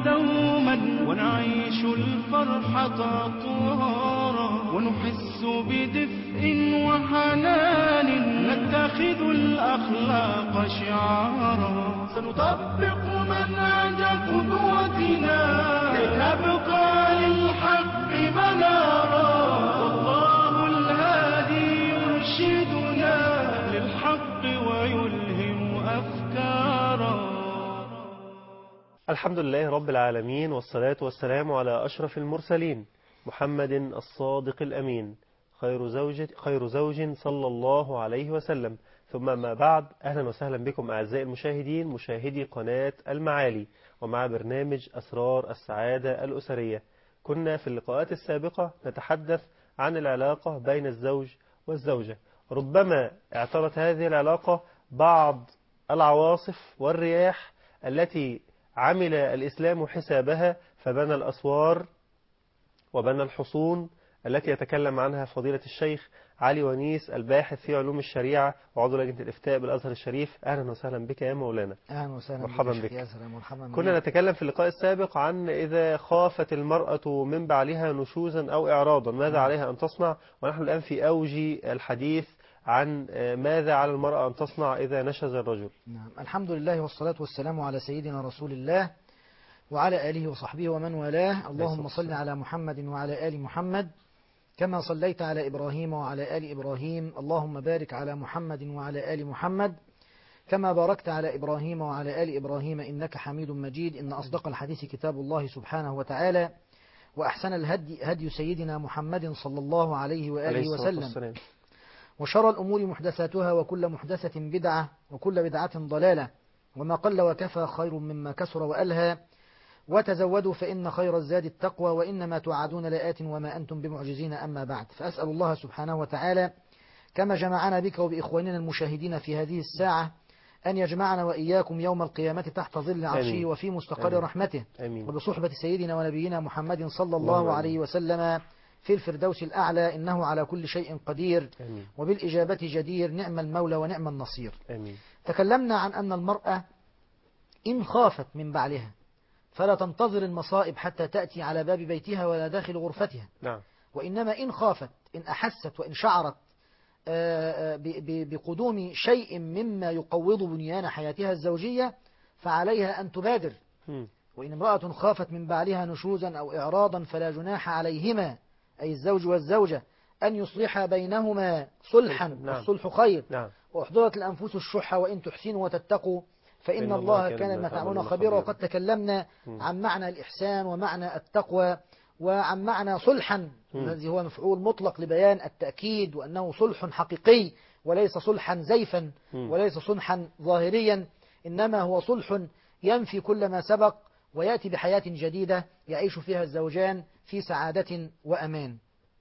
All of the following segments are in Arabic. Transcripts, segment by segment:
دوما ونعيش الفرحة أطوارا ونحس بدفء وحنان نتخذ الأخلاق شعارا سنطبق منهج قدوتنا لنبقى للحق منارا والله الهادي يرشدنا للحق ويلهم أفكارا. الحمد لله رب العالمين، والصلاة والسلام على أشرف المرسلين محمد الصادق الأمين خير زوج صلى الله عليه وسلم. ثم ما بعد، أهلا وسهلا بكم أعزائي المشاهدين، مشاهدي قناة المعالي، ومع برنامج أسرار السعادة الأسرية. كنا في اللقاءات السابقة نتحدث عن العلاقة بين الزوج والزوجة. ربما اعترت هذه العلاقة بعض العواصف والرياح التي عمل الإسلام حسابها، فبنى الأسوار وبنى الحصون التي يتكلم عنها فضيلة الشيخ علي ونيس، الباحث في علوم الشريعة وعضو لجنة الإفتاء بالأزهر الشريف. أهلا وسهلا بك يا مولانا. أهلا وسهلا مرحبا بك. مرحبا. كنا نتكلم في اللقاء السابق عن إذا خافت المرأة من بعلها نشوزا أو إعراضا ماذا عليها أن تصنع، ونحن الآن في أوج الحديث عن ماذا على المرأة أن تصنع إذا نشز الرجل. نعم، الحمد لله والصلاة والسلام على سيدنا رسول الله وعلى آله وصحبه ومن والاه. اللهم صل على محمد وعلى آل محمد كما صليت على إبراهيم وعلى آل إبراهيم. اللهم بارك على محمد وعلى آل محمد كما باركت على إبراهيم وعلى آل إبراهيم إنك حميد مجيد. إن أصدق الحديث كتاب الله سبحانه وتعالى، وأحسن الهدي هدي سيدنا محمد صلى الله عليه وآله وسلم، وشر الأمور محدثاتها وكل محدثة بدعة وكل بدعة ضلالة، وما قل وكفى خير مما كثر وألهى. وتزودوا فإن خير الزاد التقوى وإنما توعدون لآت وما أنتم بمعجزين. أما بعد، فأسأل الله سبحانه وتعالى كما جمعنا بك وبإخواننا المشاهدين في هذه الساعة أن يجمعنا وإياكم يوم القيامة تحت ظل عرشه وفي مستقر رحمته، وبصحبة سيدنا ونبينا محمد صلى الله عليه وسلم في الفردوس الأعلى، إنه على كل شيء قدير وبالإجابة جدير. نعم المولى ونعم النصير. تكلمنا عن أن المرأة إن خافت من بعلها فلا تنتظر المصائب حتى تأتي على باب بيتها ولا داخل غرفتها. وإنما إن خافت، إن أحست وإن شعرت بقدوم شيء مما يقوض بنيان حياتها الزوجية فعليها أن تبادر. وإن امرأة خافت من بعلها نشوزا أو إعراضا فلا جناح عليهما، أي الزوج والزوجة، أن يصلحا بينهما صلحا، والصلح خير. وأحضرت الأنفس الشح وإن تحسنوا وتتقوا فإن الله كان بما تعملون خبيرا. وقد تكلمنا عن معنى الإحسان ومعنى التقوى وعن معنى صلحا الذي هو مفعول مطلق لبيان التأكيد، وأنه صلح حقيقي وليس صلحا زيفا وليس صلحا ظاهريا، إنما هو صلح ينفي كل ما سبق ويأتي بحياة جديدة يعيش فيها الزوجان في سعادة وأمان.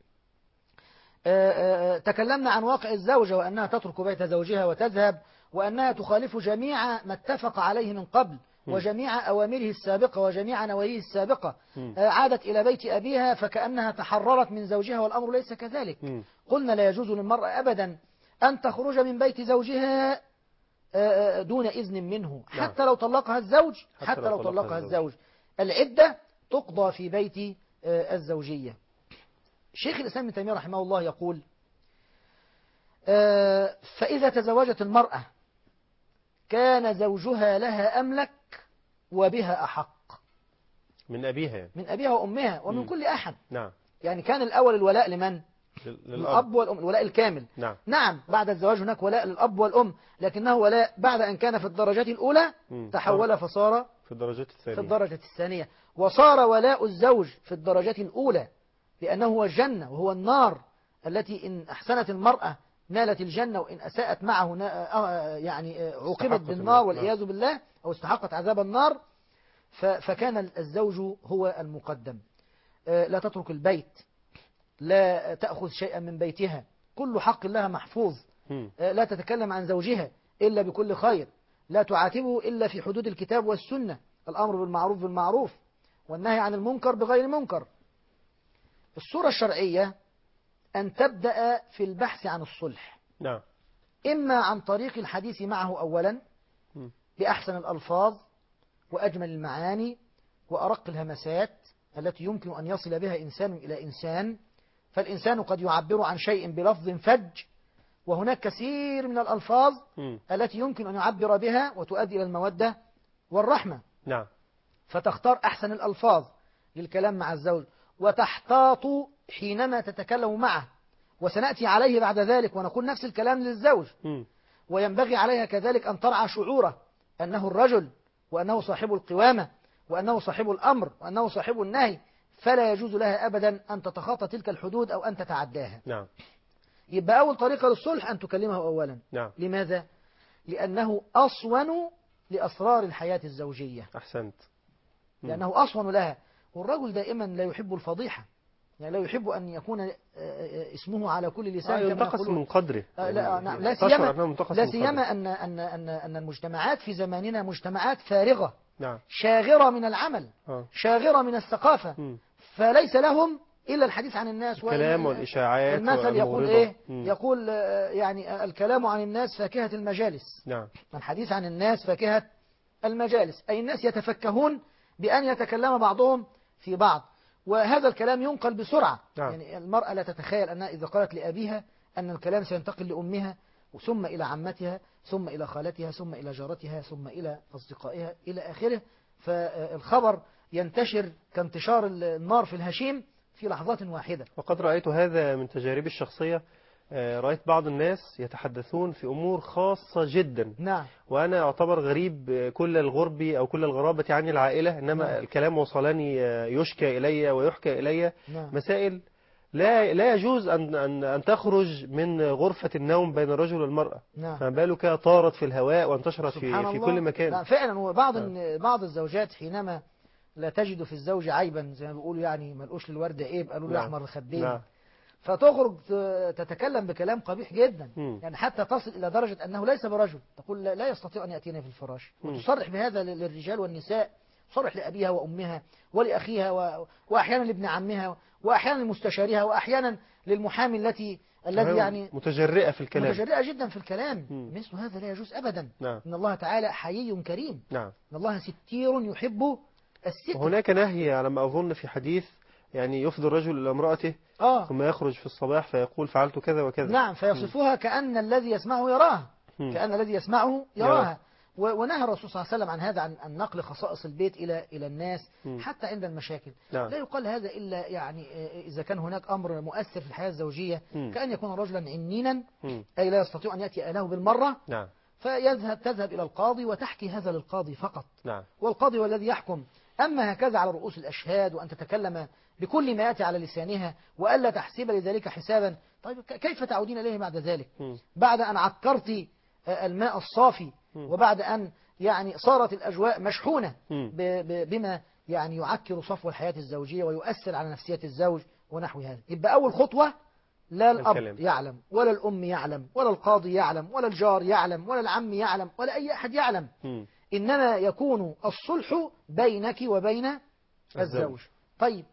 تكلمنا عن واقع الزوجة وأنها تترك بيت زوجها وتذهب، وأنها تخالف جميع ما اتفق عليه من قبل وجميع أوامره السابقة وجميع نواهيه السابقة. عادت إلى بيت أبيها فكأنها تحررت من زوجها، والأمر ليس كذلك. قلنا لا يجوز للمرأة أبدا أن تخرج من بيت زوجها دون إذن منه، حتى لو طلقها الزوج. حتى لو طلقها الزوج العدة تقضى في بيت الزوجية. شيخ الإسلام ابن تيمية رحمه الله يقول: فإذا تزوجت المرأة كان زوجها لها أملك وبها أحق من أبيها، من أبيها وأمها ومن كل أحد. نعم. يعني كان الأول الولاء لمن؟ للأب والأم، الولاء الكامل. نعم. بعد الزواج هناك ولاء للأب والأم، لكنه ولاء بعد أن كان في الدرجة الأولى تحول فصار في الدرجة الثانية. وصار ولاء الزوج في الدرجة الأولى لأنه هو الجنة وهو النار التي إن أحسنت المرأة نالت الجنة، وإن أساءت معه يعني عوقبت بالنار والعياذ بالله، أو استحقت عذاب النار. فكان الزوج هو المقدم. لا تترك البيت، لا تأخذ شيئا من بيتها، كل حق لها محفوظ. لا تتكلم عن زوجها إلا بكل خير، لا تعاتبه إلا في حدود الكتاب والسنة، الأمر بالمعروف بالمعروف والنهي عن المنكر بغير منكر. الصورة الشرعية أن تبدأ في البحث عن الصلح، نعم. إما عن طريق الحديث معه أولا بأحسن الألفاظ وأجمل المعاني وأرق الهمسات التي يمكن أن يصل بها إنسان إلى إنسان. فالإنسان قد يعبر عن شيء بلفظ فج، وهناك كثير من الألفاظ التي يمكن أن يعبر بها وتؤدي إلى المودة والرحمة. نعم. فتختار أحسن الألفاظ للكلام مع الزوج، وتحتاط حينما تتكلم معه، وسنأتي عليه بعد ذلك ونقول نفس الكلام للزوج. وينبغي عليها كذلك أن ترعى شعوره أنه الرجل، وأنه صاحب القوامة، وأنه صاحب الأمر، وأنه صاحب النهي، فلا يجوز لها أبدا أن تتخطى تلك الحدود أو أن تتعداها. نعم. يبقى أول طريقة للصلح أن تكلمه أولا. نعم. لماذا؟ لأنه أصون لأسرار الحياة الزوجية. أحسنت. لأنه أصون لها. والرجل دائما لا يحب الفضيحة، يعني لا يحب أن يكون اسمه على كل لسان كما ينتقص يقولون. من قدره. لا سيما أن المجتمعات في زماننا مجتمعات فارغة. نعم. شاغرة من العمل. شاغرة من الثقافة. فليس لهم إلا الحديث عن الناس، الكلام والإشاعات. المثل يقول إيه؟ يقول يعني الكلام عن الناس فاكهة المجالس. نعم. الحديث عن الناس فاكهة المجالس، أي الناس يتفكهون بأن يتكلم بعضهم في بعض، وهذا الكلام ينقل بسرعة. نعم. يعني المرأة لا تتخيل أنها إذا قالت لأبيها أن الكلام سينتقل لأمها، ثم إلى عمتها، ثم إلى خالتها، ثم إلى جارتها، ثم إلى أصدقائها إلى آخره. فالخبر ينتشر كانتشار النار في الهشيم في لحظات واحدة. وقد رأيت هذا من تجاربي الشخصية. رأيت بعض الناس يتحدثون في أمور خاصة جدا. نعم. وأنا أعتبر غريب كل الغرب أو كل الغرابة عن العائلة، إنما نعم. الكلام وصلني يشكى إلي ويحكى إلي. نعم. مسائل لا يجوز أن تخرج من غرفة النوم بين الرجل والمرأة. نعم. فما بالك طارت في الهواء وانتشرت في كل مكان. نعم فعلا. وبعض الزوجات حينما لا تجد في الزوج عيبا، زي ما بيقولوا يعني ملقوش للوردة عيب، قالوا له أحمر الخدين. نعم. فتخرج تتكلم بكلام قبيح جدا. يعني حتى تصل إلى درجة أنه ليس برجل، تقول لا يستطيع أن يأتينا في الفراش. وتصرح بهذا للرجال والنساء، تصرح لأبيها وأمها ولأخيها وأحيانا لابن عمها، وأحيانا لمستشارها، وأحيانا للمحامي الذي يعني متجرئة في الكلام، متجرئة جدا في الكلام. مثل هذا لا يجوز أبدا. نعم. إن الله تعالى حيي كريم. نعم. إن الله ستير يحب الستر. وهناك نهي على ما أظن في حديث، يعني يفضي الرجل إلى امرأته ثم يخرج في الصباح فيقول فعلت كذا وكذا. نعم. فيصفها كأن الذي يسمعه يراها. كأن الذي يسمعه يراها. ونهى الرسول صلى الله عليه وسلم عن هذا، عن نقل خصائص البيت إلى الناس حتى عند المشاكل. نعم. لا يقال هذا إلا يعني إذا كان هناك أمر مؤثر في الحياة الزوجية، كأن يكون رجلا عنينا أي لا يستطيع أن يأتي أهله بالمرة. نعم. تذهب إلى القاضي وتحكي هذا للقاضي فقط. نعم. والقاضي هو الذي يحكم. أما هكذا على رؤوس الأشهاد وأن تتكلم بكل ما يأتي على لسانها وألا تحسب لذلك حسابا، طيب كيف تعودين إليه بعد ذلك؟ بعد أن عكرت الماء الصافي، وبعد أن يعني صارت الأجواء مشحونة بما يعني يعكر صفو الحياة الزوجية ويؤثر على نفسية الزوج ونحو هذا. يبقى أول خطوة لا الأب يعلم ولا الأم يعلم ولا القاضي يعلم ولا الجار يعلم ولا العم يعلم ولا أي أحد يعلم. إنما يكون الصلح بينك وبين الزوج. طيب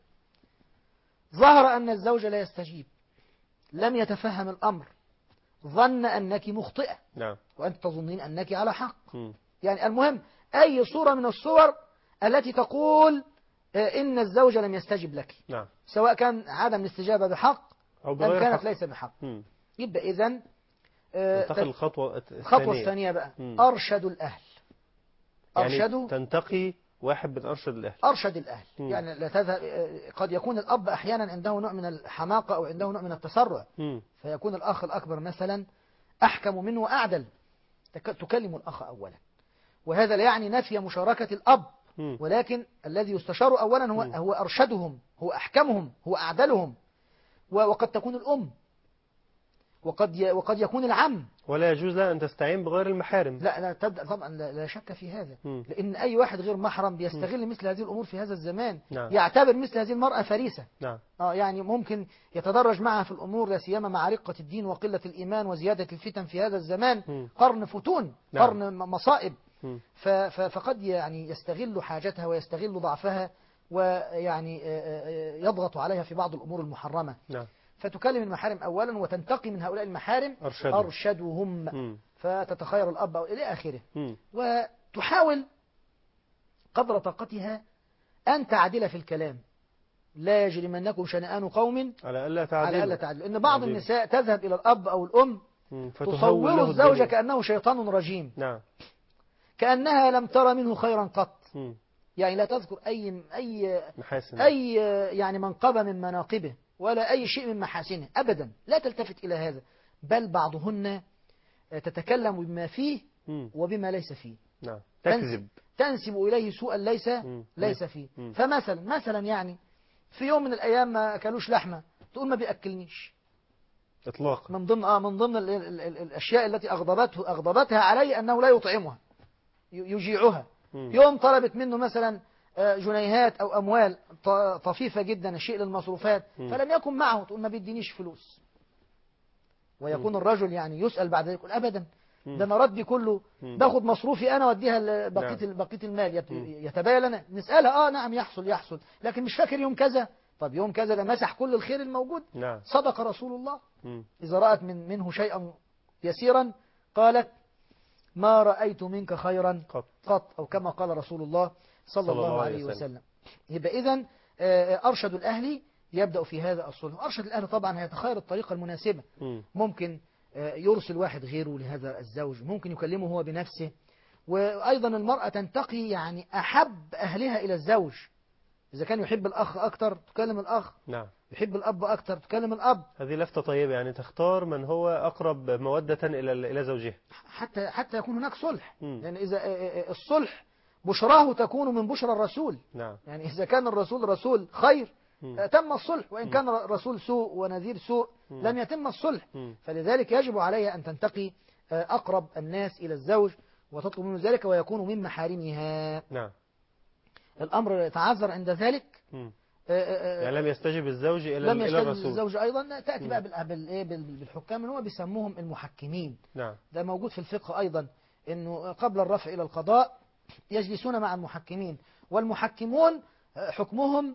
ظهر أن الزوج لا يستجيب، لم يتفهم الأمر، ظن أنك مخطئة. نعم. وأنت تظنين أنك على حق. يعني المهم أي صورة من الصور التي تقول إن الزوج لم يستجب لك. نعم. سواء كان عدم الاستجابة بحق أو كانت حق. ليس بحق. يبقى إذن تنتقل الخطوة الثانية بقى. أرشد الأهل. يعني تنتقي واحد من أرشد الأهل. أرشد الأهل. يعني لا تذهب. قد يكون الأب أحيانا عنده نوع من الحماقة أو عنده نوع من التسرع، فيكون الأخ الأكبر مثلا أحكم منه وأعدل. تكلم الأخ أولا، وهذا لا يعني نفي مشاركة الأب، ولكن الذي يستشار أولا هو أرشدهم، هو أحكمهم، هو أعدلهم. وقد تكون الأم، وقد يكون العم. ولا يجوز لها أن تستعين بغير المحارم. لا تبدأ طبعا، لا شك في هذا. لأن أي واحد غير محرم بيستغل مثل هذه الأمور في هذا الزمان. نعم. يعتبر مثل هذه المرأة فريسة. نعم. يعني ممكن يتدرج معها في الأمور، لا سيما مع رقة الدين وقلة الإيمان وزيادة الفتن في هذا الزمان. قرن فتون. نعم. قرن مصائب. فقد يعني يستغل حاجتها ويستغل ضعفها، ويعني يضغط عليها في بعض الأمور المحرمة. نعم. فتكلم المحارم أولا وتنتقي من هؤلاء المحارم أرشدهم. فتتخير الأب إلى آخره. وتحاول قدر طاقتها أن تعدل في الكلام، لا يجرمنكم شنآن قوم على ألا على ألا تعدلوا. تعدلوا. إن بعض النساء تذهب إلى الأب أو الأم فتهول تصور له الزوجة الدنيا. كأنه شيطان رجيم، نعم. كأنها لم ترى منه خيرا قط، مم. يعني لا تذكر أي محاسن. يعني منقبة من مناقبه ولا أي شيء من محاسنه أبدا، لا تلتفت إلى هذا، بل بعضهن تتكلم بما فيه مم. وبما ليس فيه. نعم. تكذب. تنسب إليه سوءا ليس فيه. فمثلا يعني في يوم من الأيام ما أكلوش لحمة، تقول ما بيأكلنيش. إطلاقا. من ضمن الأشياء التي أغضبتها علي أنه لا يطعمها، يجيعها. يوم طلبت منه مثلا جنيهات أو أموال طفيفة جدا، شيء للمصروفات، فلم يكن معه، تقول ما بيدينيش فلوس. ويكون الرجل يعني يسأل بعد ذلك يقول أبدا، ده أنا ردي كله باخد مصروفي أنا وأديها بقية المال. يتبين لنا نسألها نعم يحصل، لكن مش فاكر يوم كذا. طب يوم كذا ده مسح كل الخير الموجود. نعم. صدق رسول الله إذا رأت منه شيئا يسيرا قالت ما رأيت منك خيرا قط، أو كما قال رسول الله صلى الله عليه وسلم. يبقى إذن أرشد الأهل يبدأ في هذا الصلح. أرشد الأهل طبعا هيتخير الطريقة المناسبة. ممكن يرسل واحد غيره لهذا الزوج، ممكن يكلمه هو بنفسه. وأيضا المرأة تنتقي يعني أحب أهلها إلى الزوج. إذا كان يحب الأخ أكتر تكلم الأخ. نعم. يحب الأب أكتر تكلم الأب. هذه لفتة طيبة، يعني تختار من هو أقرب مودة إلى زوجها، حتى يكون هناك صلح. لأن إذا الصلح بشراه تكون من بشرى الرسول. نعم. يعني إذا كان الرسول رسول خير تم الصلح، وإن كان رسول سوء ونذير سوء لم يتم الصلح. فلذلك يجب عليها أن تنتقي أقرب الناس إلى الزوج وتطلب منه ذلك ويكون من محارمها. نعم. الأمر يتعذر عند ذلك. يعني لم يستجب الزوج إلى لم يستجب الرسول. الزوج أيضا تأتي بقى بالحكام اللي هو بيسموهم المحكمين. نعم. ده موجود في الفقه أيضا، إنه قبل الرفع إلى القضاء يجلسون مع المحكمين، والمحكمون حكمهم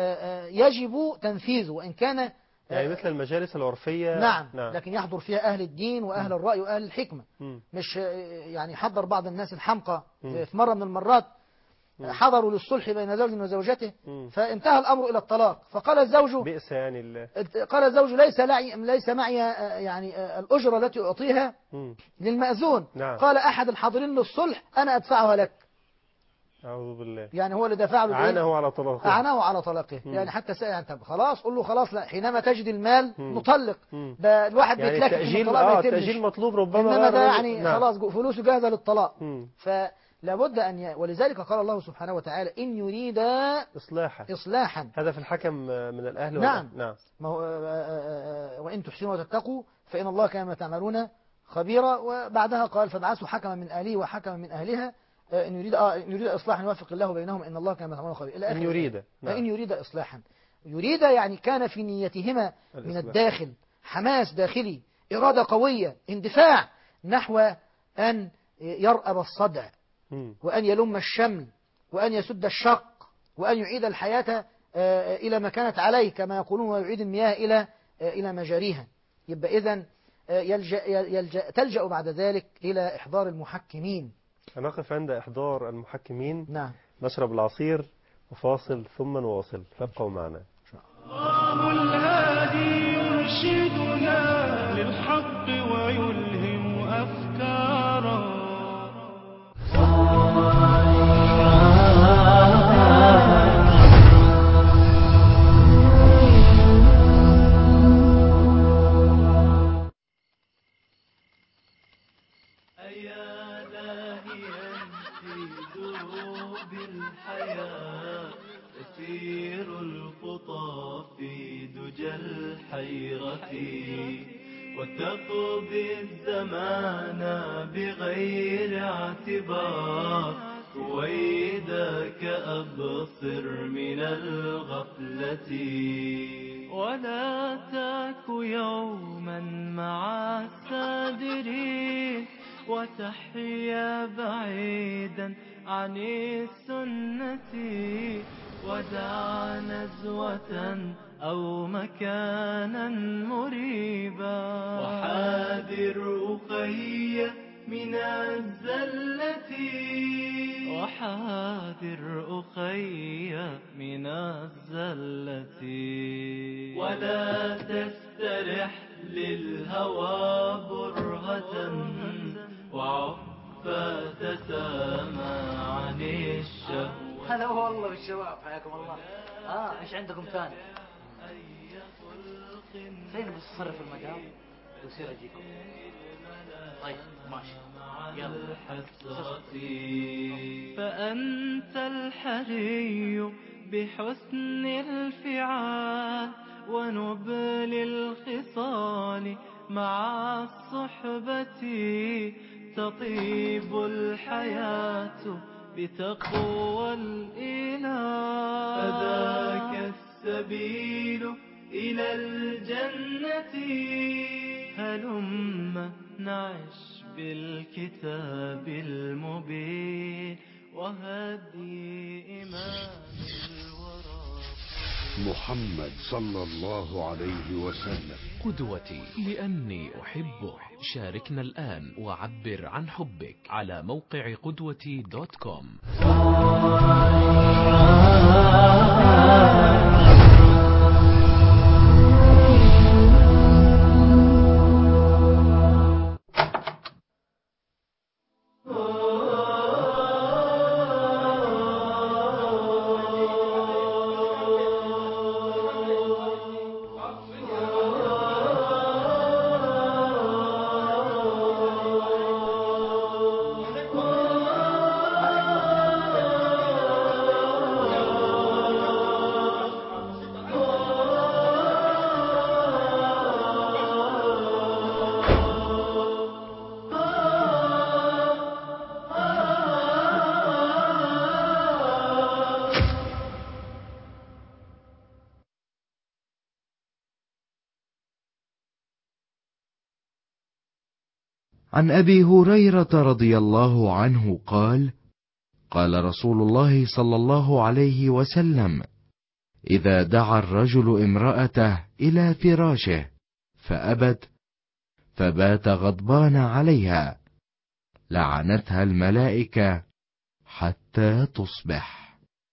يجب تنفيذه وإن كان يعني مثل المجالس العرفية. نعم. لكن يحضر فيها أهل الدين وأهل الرأي وأهل الحكمة. مش يعني حضر بعض الناس الحمقى. في مرة من المرات حضروا للصلح بين زوج وزوجته فانتهى الأمر إلى الطلاق، فقال الزوج بئس يعني قال الزوج ليس معي يعني الأجرة التي أعطيها للمأذون. نعم. قال أحد الحاضرين للصلح أنا أدفعها لك. أعوذ بالله. يعني هو اللي دفع له أعانه على طلاقه. يعني حتى يعني طب خلاص قل له خلاص، لا حينما تجد المال نطلق. ده الواحد يعني بيتلكك التأجيل مطلوب ربما، إنما ده يعني خلاص فلوسه جاهزة للطلاق. لابد ولذلك قال الله سبحانه وتعالى إن يريد إصلاحا. هذا في الحكم من الأهل. نعم. نعم. ما هو وإن تحسنوا وتتقوا فإن الله كما تعملون خبيرا. وبعدها قال فابعثوا حكما من أهله وحكما من أهلها إن يريد إصلاحا يوفق الله بينهم إن الله كما تعملون خبيرا. إن يريد. نعم. إن يريد إصلاحا، يريد يعني كان في نيتهما من الداخل حماس داخلي، إرادة قوية، اندفاع نحو أن يرأب الصدع وأن يلم الشمل وأن يسد الشق وأن يعيد الحياة إلى ما كانت عليه كما يقولون، ويعيد المياه إلى مجاريها. يبقى إذن تلجأ بعد ذلك إلى إحضار المحكمين. هنقف عند إحضار المحكمين. نعم. نشرب العصير وفاصل ثم نواصل، فابقوا معنا. الله الهادي يرشدنا للحق ويلهم أفكارا. أيا داهيا في دروب الحياة تسير الخطى في دجى الحيرة وتقضي الزمان بغير اعتبار وإذاك أبصر من الغفلة ولا تاك يوما مع السادرين وتحيا بعيدا عن السنة ودع نزوة أو مكانا مريبا وحاذر أخي من الزلة وحاذر أخي من الزلة ولا تسترح للهوى برهة وعفا تسامى عن الشهوة. هلا والله بالشباب، حياكم الله. ايش عندكم ثاني؟ فين بس تصرف المقام ويصير اجيكم. طيب ماشي يلا. فأنت الحري بحسن الفعال ونبل الخصال مع الصحبة تطيب الحياة بتقوى الإله فذاك السبيل إلى الجنة. هلم نعش بالكتاب المبين وهدي إمام الورى محمد صلى الله عليه وسلم قدوتي لأني أحبه. شاركنا الآن وعبر عن حبك على موقع قدوتي .com. عن أبي هريرة رضي الله عنه قال: قال رسول الله صلى الله عليه وسلم: إذا دعا الرجل امرأته إلى فراشه فأبت فبات غضبان عليها لعنتها الملائكة حتى تصبح.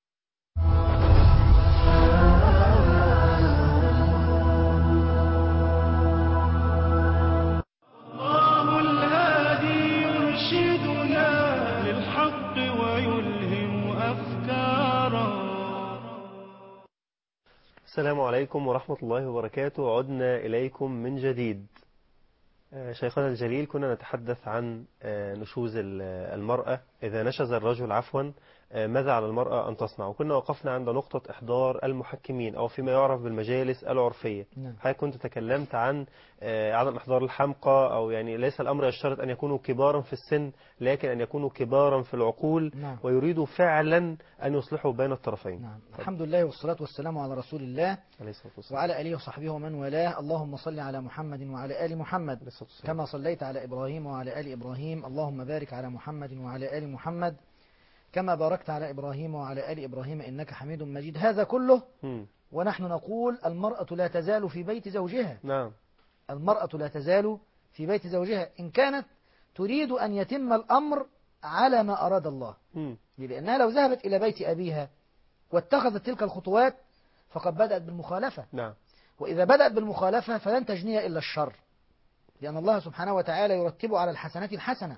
السلام عليكم ورحمة الله وبركاته. عدنا إليكم من جديد. شيخنا الجليل، كنا نتحدث عن نشوز المرأة. إذا نشز الرجل ماذا على المرأة أن تصنع؟ وكنا وقفنا عند نقطة إحضار المحكمين أو فيما يعرف بالمجالس العرفية. حضرتك كنت تكلمت عن عدم إحضار الحمقى، أو يعني ليس الأمر يشترط أن يكونوا كبارا في السن، لكن أن يكونوا كبارا في العقول. ويريدوا فعلا أن يصلحوا بين الطرفين. الحمد لله والصلاة والسلام على رسول الله وعلى آله وصحبه ومن والاه. اللهم صل على محمد وعلى آل محمد كما صليت على إبراهيم وعلى آل إبراهيم. اللهم بارك على محمد وعلى آل محمد كما باركت على إبراهيم وعلى آل إبراهيم إنك حميد مجيد. هذا كله ونحن نقول المرأة لا تزال في بيت زوجها. المرأة لا تزال في بيت زوجها إن كانت تريد أن يتم الأمر على ما أراد الله. لأنها لو ذهبت إلى بيت أبيها واتخذت تلك الخطوات فقد بدأت بالمخالفة. وإذا بدأت بالمخالفة فلن تجني إلا الشر، لأن الله سبحانه وتعالى يرتب على الحسنات الحسنة.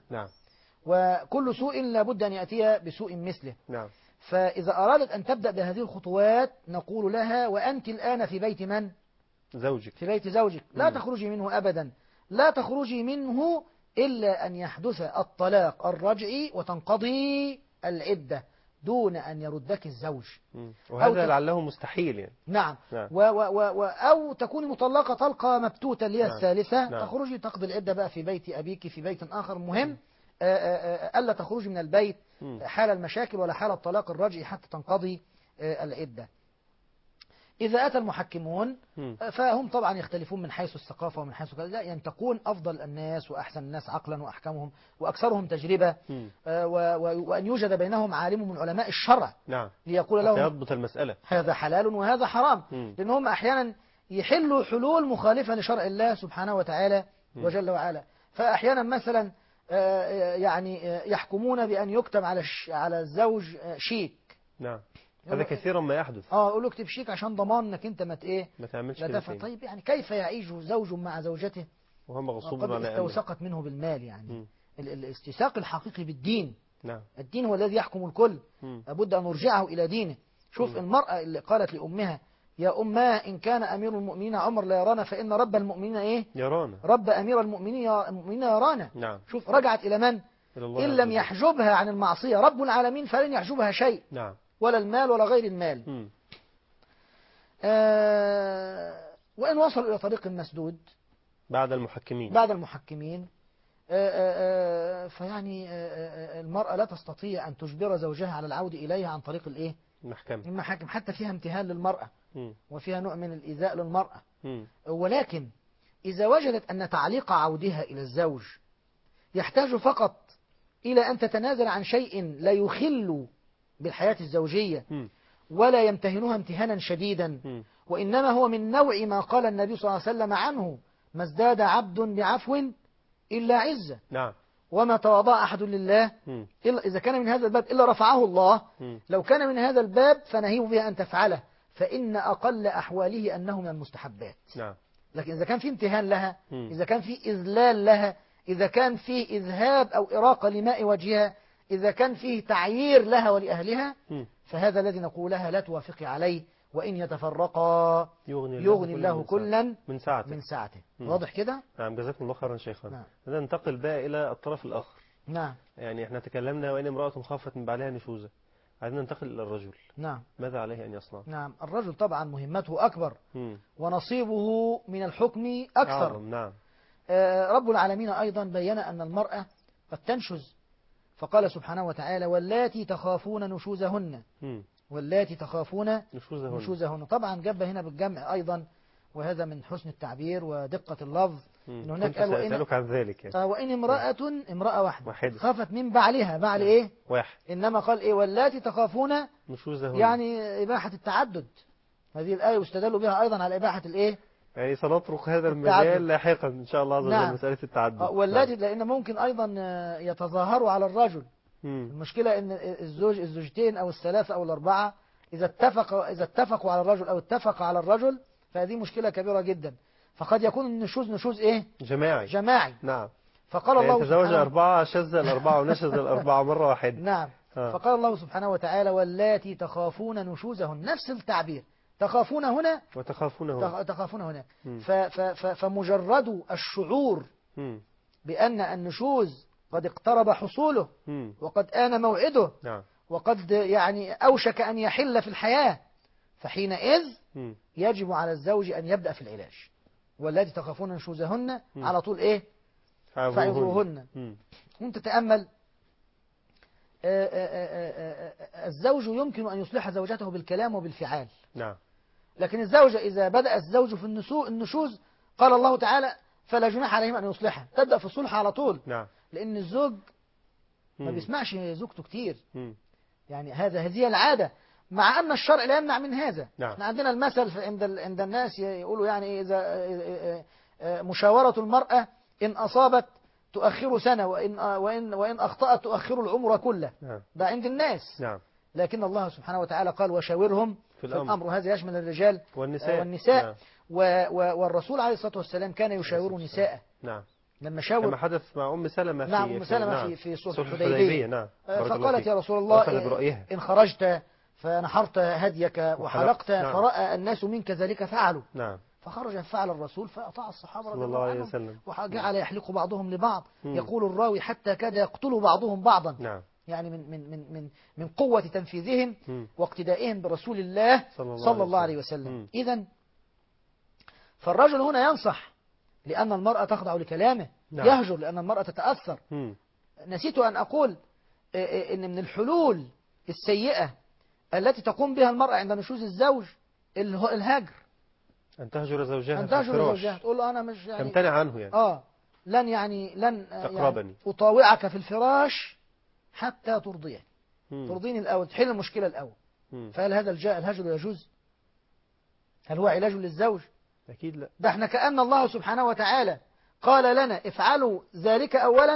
وكل سوء لابد أن يأتي بسوء مثله. فإذا أرادت أن تبدأ بهذه الخطوات نقول لها: وأنت الآن في بيت من؟ زوجك. في بيت زوجك. لا تخرجي منه أبدا، لا تخرجي منه إلا أن يحدث الطلاق الرجعي وتنقضي العدة دون أن يردك الزوج. وهذا لعله مستحيل يعني. نعم. أو تكوني مطلقة طلقة مبتوتة اللي هي الثالثة. تخرجي تقضي العدة بقى في بيت أبيك في بيت آخر. مهم ألا تخرجي من البيت حال المشاكل ولا حال الطلاق الرجعي حتى تنقضي العدة. إذا أتى المحكمون فهم طبعا يختلفون من حيث الثقافة ومن حيث كذا، ينتقون أفضل الناس وأحسن الناس عقلا وأحكمهم وأكثرهم تجربة، وأن يوجد بينهم عالم من علماء الشرع ليقول لهم يضبط المسألة هذا حلال وهذا حرام. لأنهم أحيانا يحلوا حلول مخالفة لشرع الله سبحانه وتعالى وجل وعلا. فأحيانا مثلا يعني يحكمون بأن يكتب على الزوج شيك. نعم، هذا كثيرا ما يحدث. يقول له اكتب شيك عشان ضمان انك انت ما تعملش لا كده تفعل. تاني. طيب يعني كيف يعيش زوج مع زوجته وهو مغصوب وقد على أمره. استوثقت منه بالمال؟ يعني مم. الاستيثاق الحقيقي بالدين. نعم. الدين هو الذي يحكم الكل. مم. لابد أن نرجعه إلى دينه. شوف مم. المرأة اللي قالت لأمها يا أماه إن كان أمير المؤمنين عمر لا يرانا فإن رب المؤمنين إيه؟ يرانا. رب أمير المؤمنين يرانا. نعم. شوف رجعت إلى من؟ إلى الله إن عز لم وجل. يحجبها عن المعصية رب العالمين فلن يحجبها شيء، نعم. ولا المال ولا غير المال. مم. وإن وصلوا إلى طريق مسدود بعد المحكمين. فيعني المرأة لا تستطيع أن تجبر زوجها على العودة إليها عن طريق الإيه؟ المحاكم. حتى فيها امتهان للمرأة وفيها نوع من الإيذاء للمرأة. ولكن إذا وجدت أن تعليق عودها إلى الزوج يحتاج فقط إلى أن تتنازل عن شيء لا يخل بالحياة الزوجية ولا يمتهنها امتهانا شديدا، وإنما هو من نوع ما قال النبي صلى الله عليه وسلم عنه: ما ازداد عبد بعفو إلا عزة. نعم. وما تواضع أحد لله إلا إذا كان من هذا الباب إلا رفعه الله. لو كان من هذا الباب فنهيه بها أن تفعله، فإن أقل أحواله أنه من المستحبات. نعم. لكن إذا كان في امتهان لها، إذا كان في إذلال لها، إذا كان فيه إذهاب أو إراقة لماء وجهها، إذا كان فيه تعيير لها ولأهلها، فهذا الذي نقولها لا توافقي عليه، وإن يتفرقا يغني الله كلا من سعته. واضح كده؟ نعم، جزاكم الله خيرا شيخنا. نعم. ننتقل بقى إلى الطرف الآخر. نعم. يعني احنا تكلمنا وإن امرأة خافت من بعلها نشوزا، عايزين ننتقل إلى الرجل. نعم. ماذا عليه أن يصنع؟ نعم، الرجل طبعا مهمته أكبر ونصيبه من الحكم أكثر. نعم. رب العالمين أيضا بين أن المرأة قد تنشز، فقال سبحانه وتعالى: واللاتي تخافون نشوزهن. واللاتي تخافون نشوزهن. طبعا جاب هنا بالجمع أيضا، وهذا من حسن التعبير ودقة اللفظ. إن هناك قال سأسألك عن ذلك يعني. وإن امرأة واحدة خافت من بعلها، بعل إيه؟ واحد. إنما قال إيه؟ واللاتي تخافون نشوزهن، يعني إباحة التعدد. هذه الآية يستدل بها أيضا على إباحة الإيه؟ يعني سنطرق هذا المجال لاحقا إن شاء الله عز وجل. نعم. مسألة التعدد. واللاتي لأن ممكن أيضا يتظاهروا على الرجل. المشكلة إن الزوجتين أو الثلاثة أو الأربعة إذا اتفقوا على الرجل أو اتفق على الرجل، فهذه مشكلة كبيرة جدا. فقد يكون النشوز نشوز إيه؟ جماعي. نعم. فقال الله تزوج أربعة شذ الأربعة ونشز الأربعة مرة واحدة. نعم. فقال الله سبحانه وتعالى: واللاتي تخافون نشوزهن. نفس التعبير، تخافون هنا تخافون هنا. فمجرد الشعور بأن النشوز قد اقترب حصوله وقد آن موعده، وقد يعني أوشك أن يحل في الحياة، فحينئذ يجب على الزوج أن يبدأ في العلاج. والذي تخافون نشوزهن على طول إيه؟ فعظوهن. وانت تأمل، الزوج يمكن أن يصلح زوجته بالكلام وبالفعال. نعم. لكن الزوجة إذا بدأ الزوج في النشوز قال الله تعالى: فلا جناح عليهم أن يصلحها. تبدأ في الصلح على طول. نعم. لأن الزوج ما بيسمعش زوجته كتير. يعني هذه العادة، مع أن الشرع لا يمنع من هذا. نعم. احنا عندنا المثل عند الناس يقولوا يعني إذا مشاورة المرأة إن أصابت تؤخر سنة، وإن أخطأت تؤخر العمر كله. نعم. ده عند الناس. نعم. لكن الله سبحانه وتعالى قال: وشاورهم في الأمر. وهذا يشمل الرجال والنساء. نعم. والرسول عليه الصلاة والسلام كان يشاور نساءه. نعم. لما شاور، كما حدث مع أم سلمة. نعم، أم سلمة في صلح الحديبية. نعم. فقالت: يا رسول الله، إن خرجت فنحرت هديك وحلقت، نعم، فرأى الناس منك ذلك فعلوا. نعم. فخرج فعل الرسول فأطاع الصحابة صلى الله عليه وسلم، وجعل يحلق بعضهم لبعض. يقول الراوي: حتى كاد يقتل بعضهم بعضا. نعم. يعني من قوة تنفيذهم واقتدائهم برسول الله صلى الله عليه وسلم. إذن فالرجل هنا ينصح لأن المرأة تخضع لكلامه. نعم. يهجر لأن المرأة تتأثر. نسيت أن أقول إن من الحلول السيئة التي تقوم بها المرأة عند نشوز الزوج الهجر. أن تهجر زوجها، أن تهجر زوجها، تقول له أنا مش يعني تمتنع عنه يعني. لن تقربني، يعني أطاوعك في الفراش حتى ترضيه. ترضيني الأول، تحل المشكلة الأول. فهل هذا الهجر يجوز؟ هل هو علاج للزوج؟ أكيد لا. ده احنا كأن الله سبحانه وتعالى قال لنا: افعلوا ذلك أولا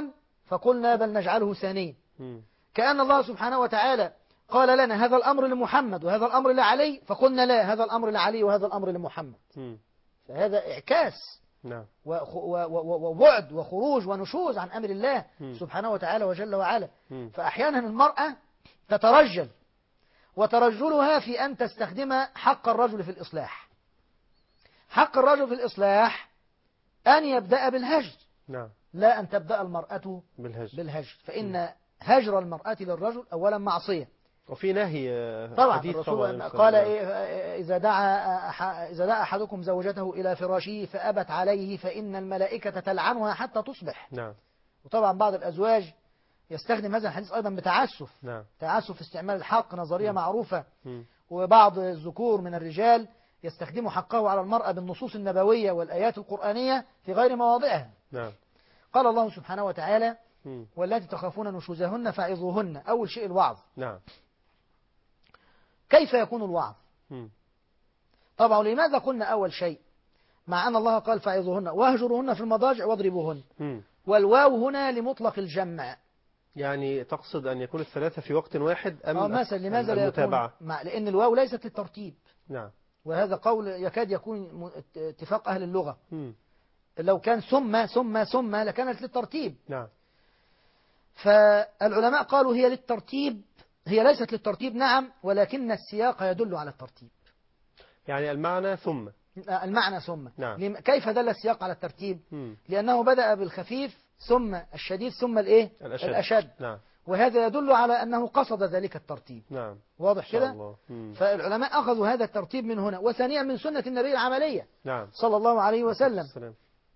فقلنا بل نجعله ثانيا، مم. كأن الله سبحانه وتعالى قال لنا هذا الأمر لمحمد وهذا الأمر لعلي، فقلنا لا، هذا الأمر لعلي وهذا الأمر لمحمد. مم. فهذا إعكاس نعم. وبعد وخروج ونشوز عن أمر الله سبحانه وتعالى وجل وعلا. مم. فأحيانا المرأة تترجل، وترجلها في أن تستخدم حق الرجل في الإصلاح. حق الرجل في الإصلاح أن يبدأ بالهجر، نعم. لا أن تبدأ المرأة بالهجر. فإن هجر المرأة للرجل أولا معصية، وفي نهي طبعا حديث الرسول طبعا قال إذا دعا أحدكم زوجته إلى فراشه فأبت عليه فإن الملائكة تلعنها حتى تصبح. نعم. وطبعا بعض الأزواج يستخدم هذا الحديث أيضا بتعسف، نعم. تعسف في استعمال الحق، نظرية معروفة. مم. وبعض الذكور من الرجال يستخدم حقه على المرأة بالنصوص النبوية والآيات القرآنية في غير مواضعها. نعم. قال الله سبحانه وتعالى مم. واللاتي تخافون نشوزهن فعظوهن. أول شيء الوعظ. نعم. كيف يكون الوعظ؟ مم. طبعا لماذا قلنا أول شيء مع أن الله قال فعظوهن واهجروهن في المضاجع واضربوهن، مم. والواو هنا لمطلق الجمع. يعني تقصد أن يكون الثلاثة في وقت واحد أم مثلا لماذا لا يكون المتابعة؟ لأن الواو ليست للترتيب، نعم. وهذا قول يكاد يكون اتفاق أهل اللغة. مم. لو كان ثم لكانت للترتيب. نعم. فالعلماء قالوا هي للترتيب، هي ليست للترتيب نعم، ولكن السياق يدل على الترتيب. يعني المعنى ثم نعم. كيف دل السياق على الترتيب؟ مم. لأنه بدأ بالخفيف ثم الشديد ثم الأشد. نعم. وهذا يدل على أنه قصد ذلك الترتيب. نعم. واضح كده؟ فالعلماء أخذوا هذا الترتيب من هنا، وثانيا من سنة النبي العملية. نعم. صلى الله عليه وسلم.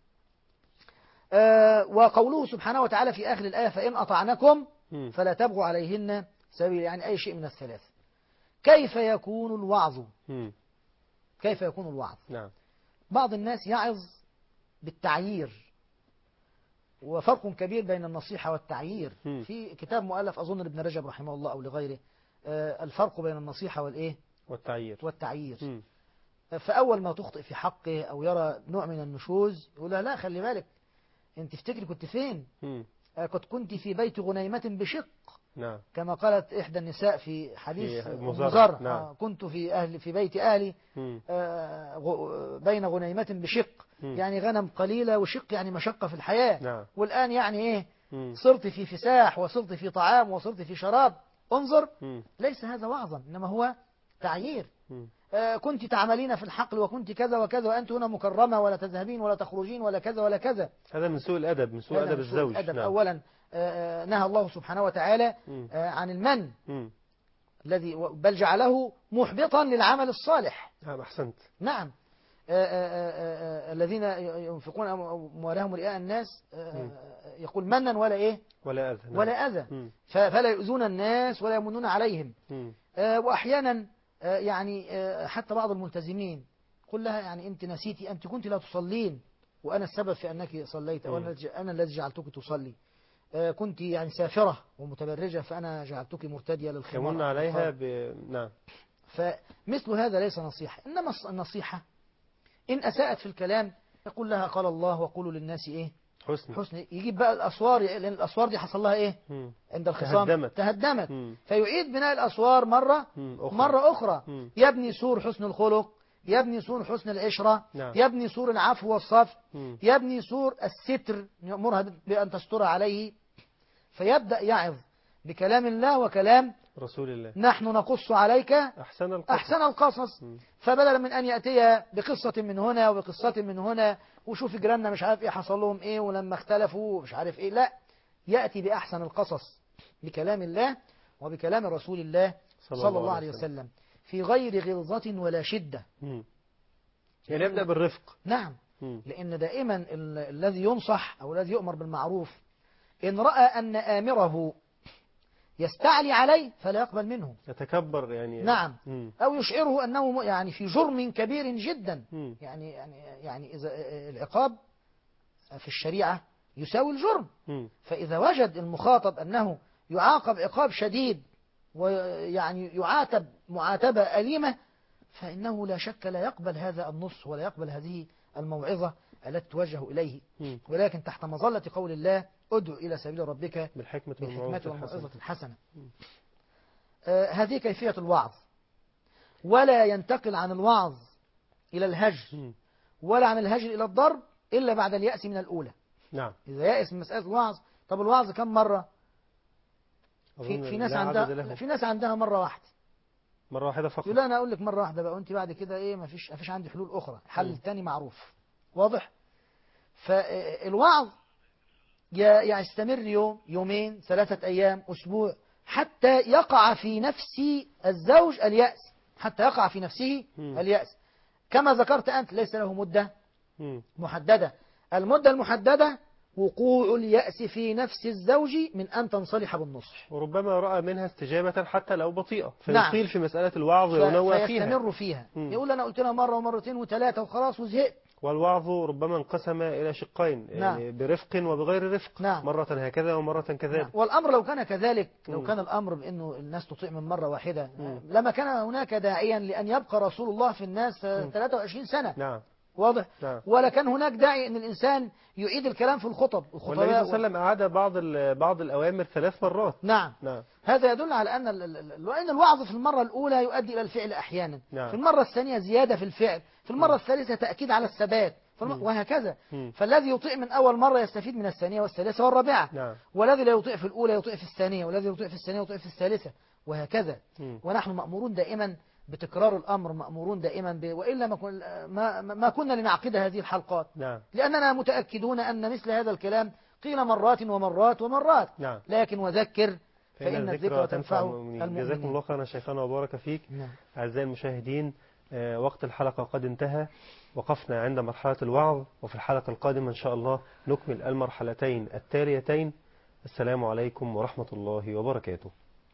وقوله سبحانه وتعالى في آخر الآية فإن أطعنكم فلا تبغوا عليهن سبيل، يعني أي شيء من الثلاث. كيف يكون الوعظ؟ كيف يكون الوعظ؟ نعم. بعض الناس يعظ بالتعيير، وفرق كبير بين النصيحة والتعيير. في كتاب مؤلف أظن لابن رجب رحمه الله أو لغيره، الفرق بين النصيحة والإيه؟ والتعيير. فأول ما تخطئ في حقه أو يرى نوع من النشوز يقول له لا خلي بالك، أنت تفتكري كنت فين؟ قد كنت في بيت غنيمة بشق. نعم. كما قالت إحدى النساء في حديث مزار. نعم. كنت في بيت أهلي بين غنيمة بشق، يعني غنم قليلة، وشق يعني مشقة في الحياة. نعم. والآن يعني إيه؟ صرت في فساح وصرت في طعام وصرت في شراب. انظر، ليس هذا وعظا إنما هو تعيير. كنت تعملين في الحقل وكنت كذا وكذا وأنت هنا مكرمة ولا تذهبين ولا تخرجين ولا كذا ولا كذا. هذا من سوء الأدب، من سوء أدب الزوج. نعم. أولا نهى الله سبحانه وتعالى عن المن الذي بل جعله محبطا للعمل الصالح. نعم. أحسنت. نعم. الذين ينفقون أموالهم رئاء الناس يقول منا ولا إيه ولا أذى. نعم. ولا أذى. فلا يؤذون الناس ولا يمنون عليهم. وأحيانا يعني حتى بعض الملتزمين قل لها يعني أنت نسيتي، أنت كنت لا تصلين وأنا السبب في أنك صليت، أنا الذي جعلتك تصلي. كنت يعني سافرة ومتبرجة فأنا جعلتك مرتدية للخمار. يمن عليها نعم. فمثل هذا ليس نصيحة، إنما النصيحة إن أساءت في الكلام يقول لها قال الله وقولوا للناس إيه حسن. يجيب بقى الأسوار، لأن الأسوار دي حصل لها إيه عند الخصام تهدمت. فيعيد بناء الأسوار مرة أخرى. يبني سور حسن الخلق، يبني سور حسن العشرة. نعم. يبني سور العفو والصف. يبني سور الستر، يأمرها بأن تستر عليه. فيبدأ يعظ بكلام الله وكلام رسول الله. نحن نقص عليك أحسن القصص. فبدلا من أن يأتي بقصة من هنا وبقصة من هنا وشوف جيراننا مش عارف إيه حصل لهم إيه ولما اختلفوا مش عارف إيه، لا، يأتي بأحسن القصص بكلام الله وبكلام رسول الله صلى الله عليه وسلم في غير غلظة ولا شدة. يعني يبدأ بالرفق. نعم. لأن دائما الذي ينصح أو الذي يؤمر بالمعروف إن رأى أن آمره يستعلي عليه فلا يقبل منه، يتكبر يعني. نعم. أو يشعره أنه يعني في جرم كبير جدا. يعني إذا العقاب في الشريعة يساوي الجرم. فإذا وجد المخاطب أنه يعاقب عقاب شديد ويعني يعاتب معاتبة أليمة فإنه لا شك لا يقبل هذا النص ولا يقبل هذه الموعظة التي توجه إليه، مم. ولكن تحت مظلة قول الله ادعو إلى سبيل ربك بالحكمة والموعظة الحسنة. هذه كيفية الوعظ، ولا ينتقل عن الوعظ إلى الهجر ولا عن الهجر إلى الضرب إلا بعد اليأس من الأولى. نعم. إذا يأس من مسألة الوعظ، طب الوعظ كم مرة؟ أظن في ناس لا عدد عندها له. في ناس عندها مرة واحدة. مرة واحدة فقط. يقول أنا أقول لك مرة واحدة بقى، وأنت بعد كده إيه، ما فيش عندي حلول أخرى، الحل الثاني معروف واضح. فالوعظ يستمر يوم، يومين، 3 أيام، أسبوع، حتى يقع في نفس الزوج اليأس، حتى يقع في نفسه اليأس. كما ذكرت أنت، ليس له مدة محددة. المدة المحددة وقوع اليأس في نفس الزوج من أن تنصلح بالنصح، وربما رأى منها استجابة حتى لو بطيئة، نعم. فيطيل في مسألة الوعظ وينوع فيستمر فيها. يقول أنا قلت لها مرة ومرتين وثلاثة وخلاص وزهقت. والوعظ ربما انقسم إلى شقين، يعني برفق وبغير رفق. نعم. مرة هكذا ومرة كذلك. نعم. والأمر لو كان كذلك، لو كان الأمر بأنه الناس تطيع من مرة واحدة، لما كان هناك داعيا لأن يبقى رسول الله في الناس 23 سنة. نعم. واضح. نعم. ولا كان هناك داعي أن الإنسان يعيد الكلام في الخطب. والنبي صلى الله عليه وسلم أعاد بعض الأوامر 3 مرات. نعم. نعم. هذا يدل على أن الوعظ في المرة الأولى يؤدي إلى الفعل أحيانا. نعم. في المرة الثانية زيادة في الفعل، في المرة الثالثة تأكيد على الثبات، وهكذا. فالذي يطيع من أول مرة يستفيد من الثانية والثالثة والرابعة. نعم. والذي لا يطيع في الأولى يطيع في الثانية، والذي يطيع في الثانية يطيع في الثالثة، وهكذا. ونحن مأمورون دائما بتكرار الأمر، مأمورون دائما وإلا ما كنا لنعقد هذه الحلقات. نعم. لأننا متأكدون أن مثل هذا الكلام قيل مرات ومرات ومرات. نعم. لكن وذكر فإن الذكرى تنفع المؤمنين. جزاكم الله خيرا شيخنا وبارك فيك. نعم. أعزائي المشاهدين، وقت الحلقة قد انتهى، وقفنا عند مرحلة الوعظ، وفي الحلقة القادمة إن شاء الله نكمل المرحلتين التاليتين. السلام عليكم ورحمة الله وبركاته.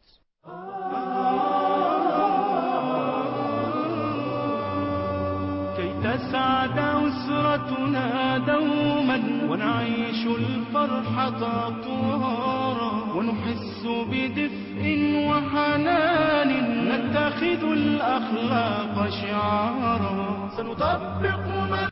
كي تسعد أسرتنا دوما ونعيش الفرحة طهارا ونحس بدفء وحنان نتخذ الأخلاق شعارا سنطبق